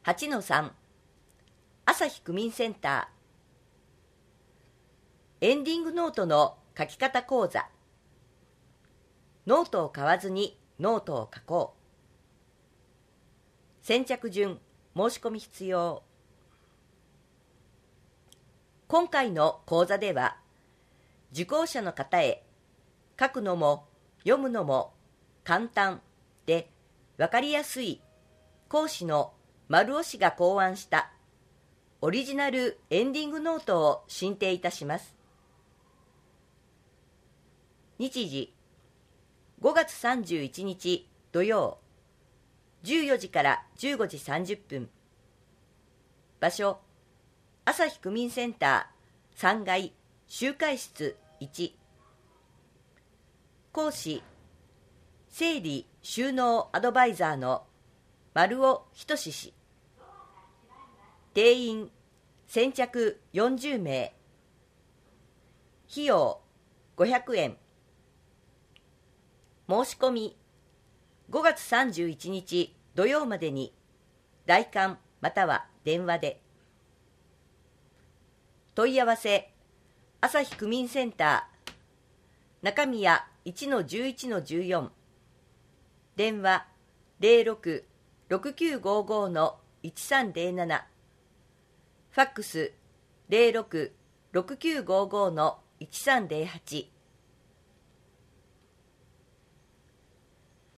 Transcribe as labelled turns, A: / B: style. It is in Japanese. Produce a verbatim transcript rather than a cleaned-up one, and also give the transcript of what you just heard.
A: はちのさん 朝日区民センターエンディングノートの書き方講座。ノートを買わずにノートを書こう。先着順申し込み必要。今回の講座では受講者の方へ書くのも読むのも簡単でわかりやすい講師の丸尾氏が考案したオリジナルエンディングノートを進呈いたします。日時ごがつさんじゅういちにち土曜じゅうよじからじゅうごじさんじゅっぷん。場所朝日区民センターさんがい集会室いち。講師整理収納アドバイザーの丸尾仁氏。定員先着よんじゅうめい。費用ごひゃくえん。申し込みごがつさんじゅういちにち土曜までに来館または電話で。問い合わせ朝日区民センター中宮 いちのじゅういちのじゅうよん。電話 ゼロろく ろくきゅうごご のいちさんゼロなな。ファックス ゼロろく ろくきゅうごご のいちさんゼロはち。